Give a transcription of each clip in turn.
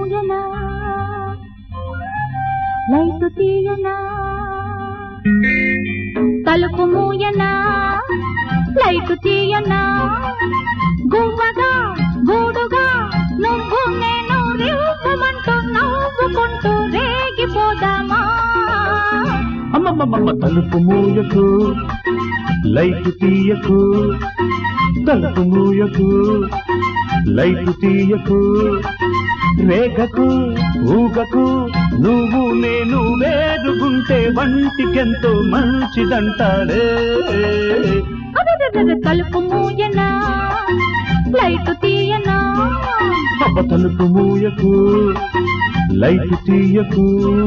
మూయనా light తీయనా తలుపు మూయనా light తీయనా గువ్వగా గూడుగా నువ్వు నేను రివ్వమంటూ నవ్వుకుంటూ రేగిపోదామా అమ్మమ్మమ్మ తలుపు మూయకు లైటు తీయకు తలుపు మూయకు లైటు తీయకు రేగకు ఊగకు నువ్వు నేను వేరుగుంటే వంటికెంతో మంచిదంటాడే తలుపు మూయనా లైటు తీయనా అబ్బ తలుపు మూయకు లైటు తీయకు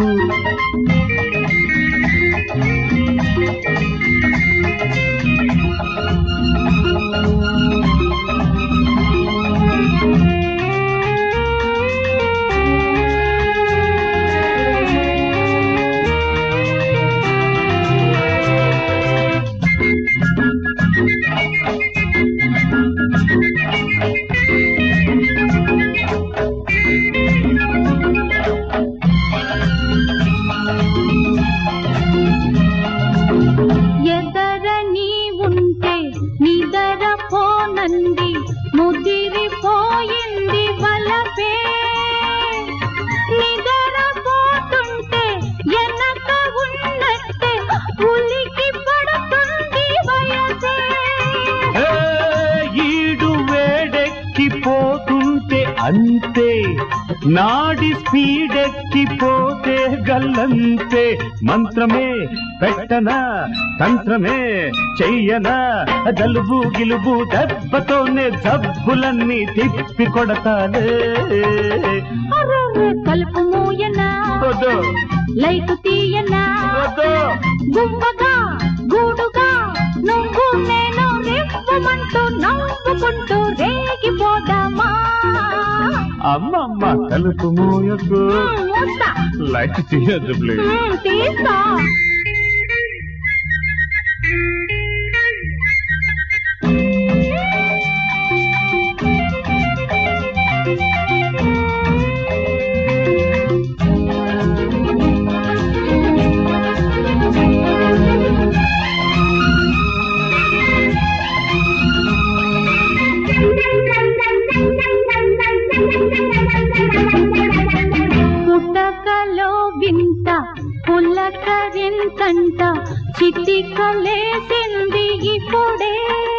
నంది ముదిరిపోయింది వలపే నిదరపోతుంటే ఎనక ఉన్నట్టే ఉలికి పడుతుంది వయసే ఈడు వేడెక్కిపోతుంటే అంతే నాడి స్పీడెక్కిపోతే గల్లంతే మంత్రమే పెట్టనా తంత్రమే చెయ్యనా జలుబు గిలుబు దెబ్బతోనే జబ్బులన్నీ తిప్పి కొడతాలే తలుపు మూయనా లైటు తీయనా గువ్వగా గూడుగా నువ్వు నేను రివ్వమంటూ నవ్వుకుంటూ రేగిపోదామా అమ్మమ్మ తలుపు మూయకు లైట్ తీయద్దు ప్లీజ్ తీస్తా పుటకలో వింత పులకరింతంట చిటికలేసింది ఇప్పుడే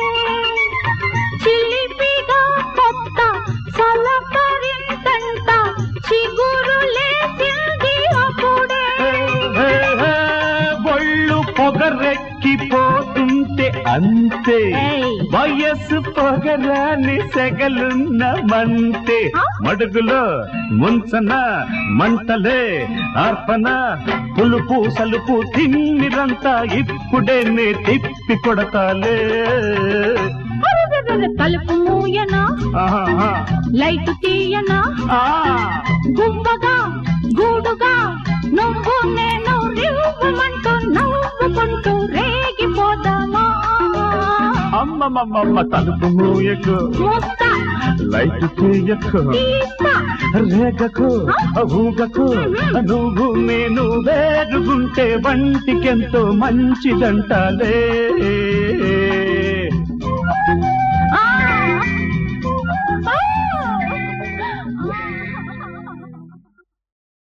చిలిపిగా కొత్త సలకరింతంట చిగురులేసింది అప్పుడే ఒళ్ళు పొగరెక్కిపోతుంటే అంతే వయస్సు పొగరాని సెగలున్న మంతే మడుగులో ముంచన మంటలే ఆర్పన పులుపు సలుపు తిమ్మిరంతా ఇప్పుడే నే తిప్పి కొడతాలే తలుపు మూయనా లైటు తీయనా గువ్వగా గూడుగా నువ్వు నేను రివ్వమంటూ నవ్వుకుంటూ రేగిపోదామా అమ్మమ్మమ్మ తలుపు మూయకు లైట్ తీయకు రేగకు ఊగకు నువ్వు నేను వేరుగుంటే వంటికెంతో మంచిదంటాలే